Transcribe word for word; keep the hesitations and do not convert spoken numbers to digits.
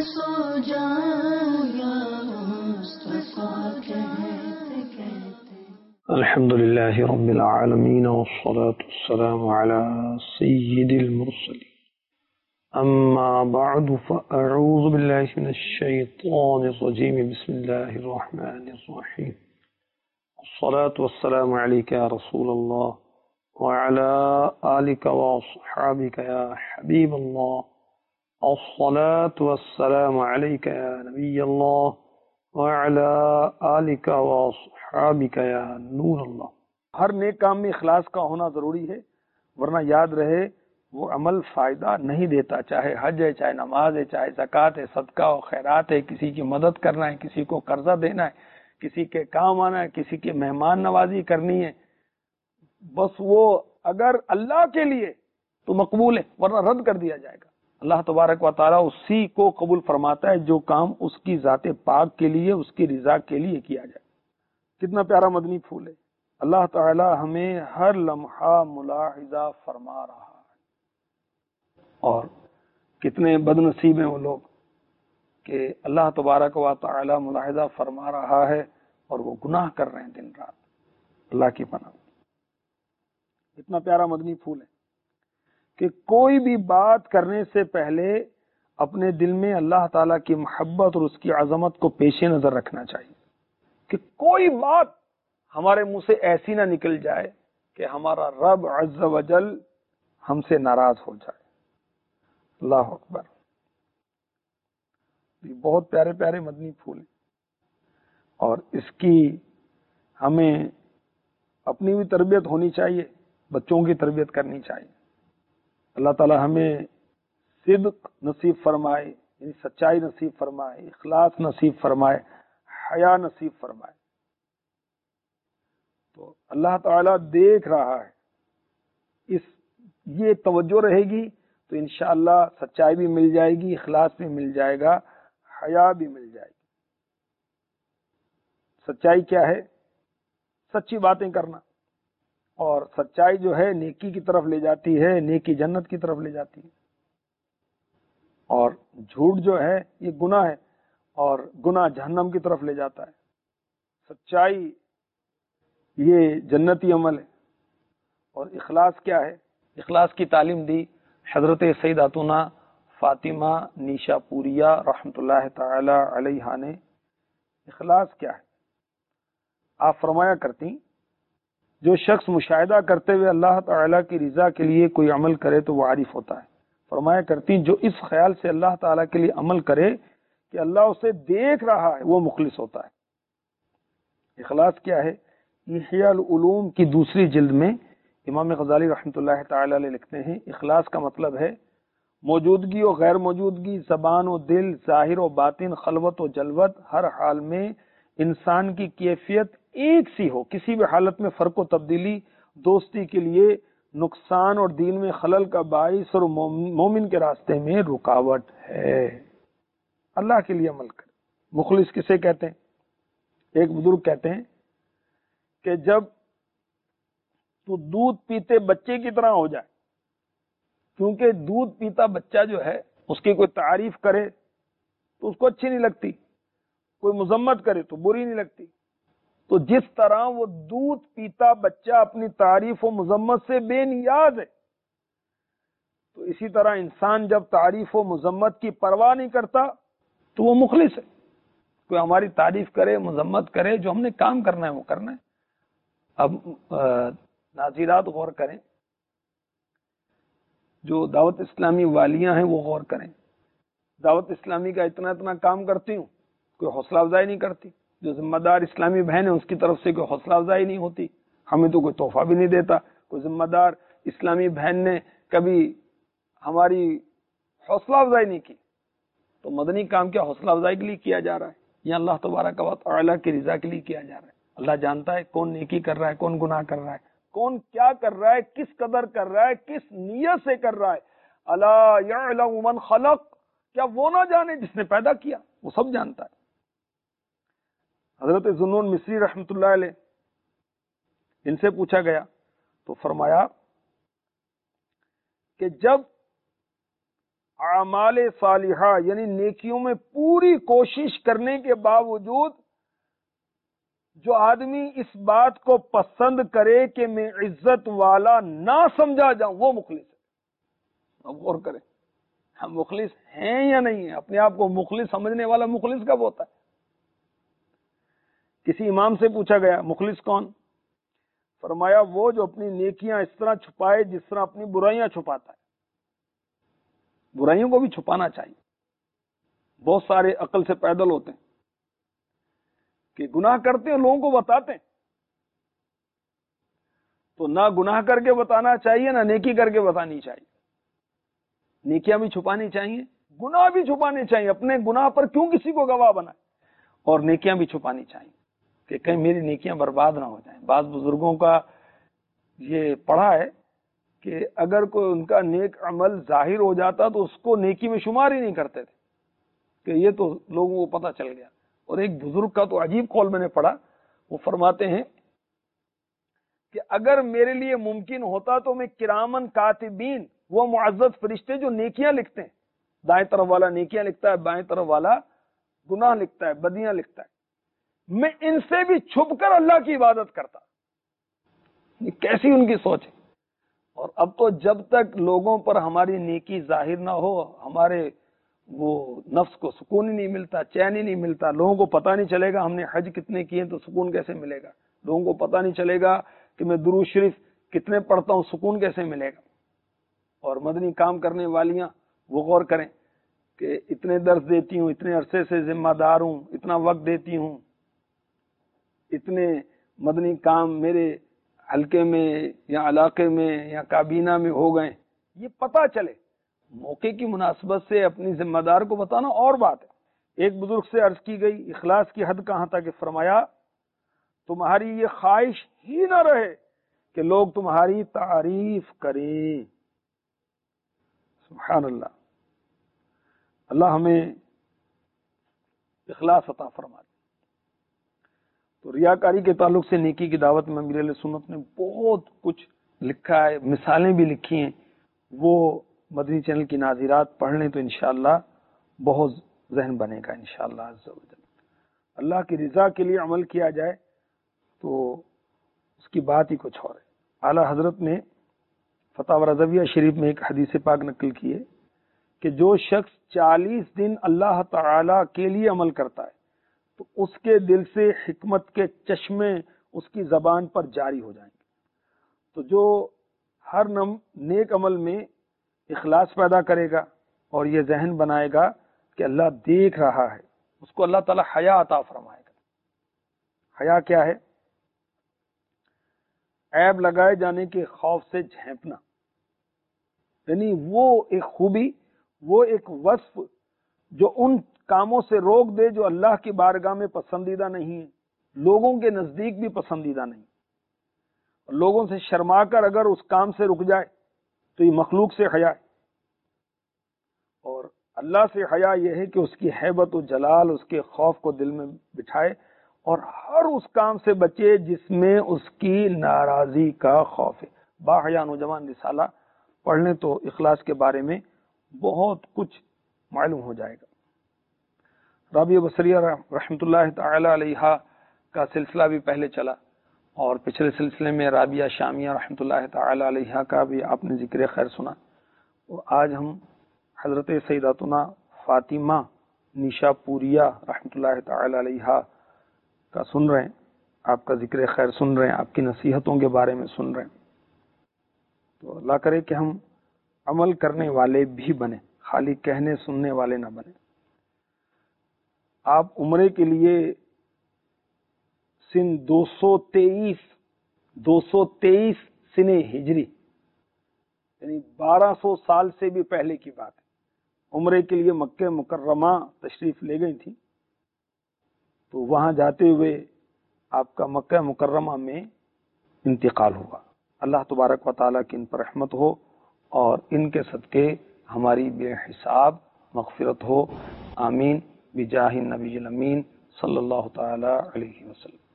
سو جاؤں یا مصطفیٰ کہتے کہتے. الحمد للہ رب العالمین والصلاة والسلام علی سید المرسلین. اما بعد فاعوذ باللہ من الشیطان الرجیم. بسم اللہ الرحمن الرحیم. الصلاة والسلام علیک یا رسول اللہ وعلى آلك وصحابك يا حبيب الله. الصلاة والسلام عليك يا نبي الله وعلى آلك وصحابك يا نور الله. ہر نیک کام میں اخلاص کا ہونا ضروری ہے، ورنہ یاد رہے وہ عمل فائدہ نہیں دیتا. چاہے حج ہے، چاہے نماز ہے، چاہے زکوٰۃ ہے، صدقہ و خیرات ہے، کسی کی مدد کرنا ہے، کسی کو قرضہ دینا ہے، کسی کے کام آنا ہے، کسی کے مہمان نوازی کرنی ہے، بس وہ اگر اللہ کے لیے تو مقبول ہے، ورنہ رد کر دیا جائے گا. اللہ تبارک و تعالیٰ اسی کو قبول فرماتا ہے جو کام اس کی ذات پاک کے لیے، اس کی رضا کے لیے کیا جائے. کتنا پیارا مدنی پھول ہے. اللہ تعالیٰ ہمیں ہر لمحہ ملاحظہ فرما رہا ہے، اور کتنے بد نصیب ہیں وہ لوگ کہ اللہ تبارک و تعالیٰ ملاحظہ فرما رہا ہے اور وہ گناہ کر رہے ہیں دن رات. اللہ کی پناہ. اتنا پیارا مدنی پھول ہے کہ کوئی بھی بات کرنے سے پہلے اپنے دل میں اللہ تعالیٰ کی محبت اور اس کی عظمت کو پیش نظر رکھنا چاہیے، کہ کوئی بات ہمارے منہ سے ایسی نہ نکل جائے کہ ہمارا رب عز و جل ہم سے ناراض ہو جائے. اللہ اکبر. یہ بہت پیارے پیارے مدنی پھول ہیں، اور اس کی ہمیں اپنی بھی تربیت ہونی چاہیے، بچوں کی تربیت کرنی چاہیے. اللہ تعالی ہمیں صدق نصیب فرمائے، یعنی سچائی نصیب فرمائے، اخلاص نصیب فرمائے، حیا نصیب فرمائے. تو اللہ تعالی دیکھ رہا ہے، اس یہ توجہ رہے گی تو انشاءاللہ سچائی بھی مل جائے گی، اخلاص بھی مل جائے گا، حیا بھی مل جائے گی. سچائی کیا ہے؟ سچی باتیں کرنا. اور سچائی جو ہے نیکی کی طرف لے جاتی ہے، نیکی جنت کی طرف لے جاتی ہے. اور جھوٹ جو ہے یہ گناہ ہے، اور گناہ جہنم کی طرف لے جاتا ہے. سچائی یہ جنتی عمل ہے. اور اخلاص کیا ہے؟ اخلاص کی تعلیم دی حضرت سیداتنا فاطمہ نیشا پوریہ رحمۃ اللہ تعالی علیہا نے. اخلاص کیا ہے؟ آپ فرمایا کرتی، جو شخص مشاہدہ کرتے ہوئے اللہ تعالیٰ کی رضا کے لیے کوئی عمل کرے تو وہ عارف ہوتا ہے. فرمایا کرتی، جو اس خیال سے اللہ تعالیٰ کے لیے عمل کرے کہ اللہ اسے دیکھ رہا ہے وہ مخلص ہوتا ہے. اخلاص کیا ہے؟ احیاء العلوم کی دوسری جلد میں امام غزالی رحمۃ اللہ تعالی علیہ لکھتے ہیں، اخلاص کا مطلب ہے موجودگی و غیر موجودگی، زبان و دل، ظاہر و باطن، خلوت و جلوت، ہر حال میں انسان کی کیفیت ایک سی ہو، کسی بھی حالت میں فرق و تبدیلی دوستی کے لیے نقصان اور دین میں خلل کا باعث اور مومن کے راستے میں رکاوٹ ہے. اللہ کے لیے عمل کرے. مخلص کسے کہتے ہیں؟ ایک بزرگ کہتے ہیں کہ جب تو دودھ پیتے بچے کی طرح ہو جائے، کیونکہ دودھ پیتا بچہ جو ہے اس کی کوئی تعریف کرے تو اس کو اچھی نہیں لگتی، کوئی مذمت کرے تو بری نہیں لگتی. تو جس طرح وہ دودھ پیتا بچہ اپنی تعریف و مذمت سے بے نیاز ہے، تو اسی طرح انسان جب تعریف و مذمت کی پرواہ نہیں کرتا تو وہ مخلص ہے. کوئی ہماری تعریف کرے، مذمت کرے، جو ہم نے کام کرنا ہے وہ کرنا ہے. اب ناظرات غور کریں، جو دعوت اسلامی والیاں ہیں وہ غور کریں. دعوت اسلامی کا اتنا اتنا کام کرتی ہوں، کوئی حوصلہ افزائی نہیں کرتی. جو ذمہ دار اسلامی بہن ہے اس کی طرف سے کوئی حوصلہ افزائی نہیں ہوتی. ہمیں تو کوئی تحفہ بھی نہیں دیتا. کوئی ذمہ دار اسلامی بہن نے کبھی ہماری حوصلہ افزائی نہیں کی. تو مدنی کام کیا حوصلہ افزائی کے لیے کیا جا رہا ہے یا اللہ تبارک و تعالی کی رضا کے لیے کیا جا رہا ہے؟ اللہ جانتا ہے کون نیکی کر رہا ہے، کون گناہ کر رہا ہے، کون کیا کر رہا ہے، کس قدر کر رہا ہے، کس نیت سے کر رہا ہے. الا یعلم من خلق، کیا وہ نہ جانے جس نے پیدا کیا؟ وہ سب جانتا ہے. حضرت ذوالنون مصری رحمۃ اللہ علیہ، ان سے پوچھا گیا تو فرمایا کہ جب اعمال صالحہ یعنی نیکیوں میں پوری کوشش کرنے کے باوجود جو آدمی اس بات کو پسند کرے کہ میں عزت والا نہ سمجھا جاؤں وہ مخلص ہے. اب غور کریں ہم مخلص ہیں یا نہیں ہیں؟ اپنے آپ کو مخلص سمجھنے والا مخلص کب ہوتا ہے؟ کسی امام سے پوچھا گیا مخلص کون؟ فرمایا وہ جو اپنی نیکیاں اس طرح چھپائے جس طرح اپنی برائیاں چھپاتا ہے. برائیوں کو بھی چھپانا چاہیے. بہت سارے عقل سے پیدل ہوتے ہیں کہ گناہ کرتے ہیں لوگوں کو بتاتے ہیں، تو نہ گناہ کر کے بتانا چاہیے نہ نیکی کر کے بتانی چاہیے. نیکیاں بھی چھپانی چاہیے، گناہ بھی چھپانے چاہیے. اپنے گناہ پر کیوں کسی کو گواہ بنائے؟ اور نیکیاں بھی چھپانی چاہیے کہ کہیں میری نیکیاں برباد نہ ہو جائیں. بعض بزرگوں کا یہ پڑھا ہے کہ اگر کوئی ان کا نیک عمل ظاہر ہو جاتا تو اس کو نیکی میں شمار ہی نہیں کرتے تھے کہ یہ تو لوگوں کو پتہ چل گیا. اور ایک بزرگ کا تو عجیب قول میں نے پڑھا، وہ فرماتے ہیں کہ اگر میرے لیے ممکن ہوتا تو میں کرامن کاتبین، وہ معزز فرشتے جو نیکیاں لکھتے ہیں، دائیں طرف والا نیکیاں لکھتا ہے، بائیں طرف والا گناہ لکھتا ہے، بدیاں لکھتا ہے، میں ان سے بھی چھپ کر اللہ کی عبادت کرتا. یہ کیسی ان کی سوچ ہے. اور اب تو جب تک لوگوں پر ہماری نیکی ظاہر نہ ہو ہمارے وہ نفس کو سکون ہی نہیں ملتا، چین ہی نہیں ملتا. لوگوں کو پتہ نہیں چلے گا ہم نے حج کتنے کیے تو سکون کیسے ملے گا. لوگوں کو پتہ نہیں چلے گا کہ میں درود شریف کتنے پڑھتا ہوں، سکون کیسے ملے گا. اور مدنی کام کرنے والیاں وہ غور کریں کہ اتنے درس دیتی ہوں، اتنے عرصے سے ذمہ دار ہوں، اتنا وقت دیتی ہوں، اتنے مدنی کام میرے حلقے میں یا علاقے میں یا کابینہ میں ہو گئے. یہ پتہ چلے. موقع کی مناسبت سے اپنی ذمہ دار کو بتانا اور بات ہے. ایک بزرگ سے عرض کی گئی اخلاص کی حد کہاں تک، کہ فرمایا تمہاری یہ خواہش ہی نہ رہے کہ لوگ تمہاری تعریف کریں. سبحان اللہ. اللہ ہمیں اخلاص عطا فرما دے. تو ریاکاری کے تعلق سے نیکی کی دعوت میں امیر اہل سنت نے بہت کچھ لکھا ہے، مثالیں بھی لکھی ہیں. وہ مدنی چینل کی ناظرات پڑھ لیں تو انشاءاللہ بہت ذہن بنے گا انشاءاللہ عز و جل. اللہ کی رضا کے لیے عمل کیا جائے تو اس کی بات ہی کچھ اور ہے. اعلیٰ حضرت نے فتاوی رضویہ شریف میں ایک حدیث پاک نقل کی ہے کہ جو شخص چالیس دن اللہ تعالی کے لیے عمل کرتا ہے تو اس کے دل سے حکمت کے چشمے اس کی زبان پر جاری ہو جائیں گے. تو جو ہر نم نیک عمل میں اخلاص پیدا کرے گا اور یہ ذہن بنائے گا کہ اللہ دیکھ رہا ہے، اس کو اللہ تعالی حیا عطا فرمائے گا. حیا کیا ہے؟ عیب لگائے جانے کے خوف سے جھینپنا. یعنی وہ ایک خوبی، وہ ایک وصف جو ان کاموں سے روک دے جو اللہ کی بارگاہ میں پسندیدہ نہیں ہے، لوگوں کے نزدیک بھی پسندیدہ نہیں. لوگوں سے شرما کر اگر اس کام سے رک جائے تو یہ مخلوق سے حیا ہے. اور اللہ سے حیا یہ ہے کہ اس کی ہیبت و جلال، اس کے خوف کو دل میں بٹھائے اور ہر اس کام سے بچے جس میں اس کی ناراضی کا خوف ہے. باحیا نوجوان رسالہ پڑھ لیں تو اخلاص کے بارے میں بہت کچھ معلوم ہو جائے گا. رابعہ بصریہ رحمۃ اللہ تعالی علیہا کا سلسلہ بھی پہلے چلا، اور پچھلے سلسلے میں رابعہ شامیہ رحمۃ اللہ تعالی علیہا کا بھی آپ نے ذکر خیر سنا. اور آج ہم حضرت سیداتنا فاطمہ نیشا پوریہ رحمۃ اللہ تعالی علیہا کا سن رہے ہیں، آپ کا ذکر خیر سن رہے ہیں، آپ کی نصیحتوں کے بارے میں سن رہے ہیں. تو اللہ کرے کہ ہم عمل کرنے والے بھی بنیں، خالی کہنے سننے والے نہ بنیں. آپ عمرے کے لیے سن دو سو تیئیس دو سو تیئیس سن ہجری یعنی بارہ سو سال سے بھی پہلے کی بات ہے، عمرے کے لیے مکہ مکرمہ تشریف لے گئی تھی. تو وہاں جاتے ہوئے آپ کا مکہ مکرمہ میں انتقال ہوا. اللہ تبارک و تعالیٰ کی ان پر رحمت ہو اور ان کے صدقے ہماری بے حساب مغفرت ہو. آمین بجاہ النبی الامین صلی اللہ تعالی علیہ وسلم.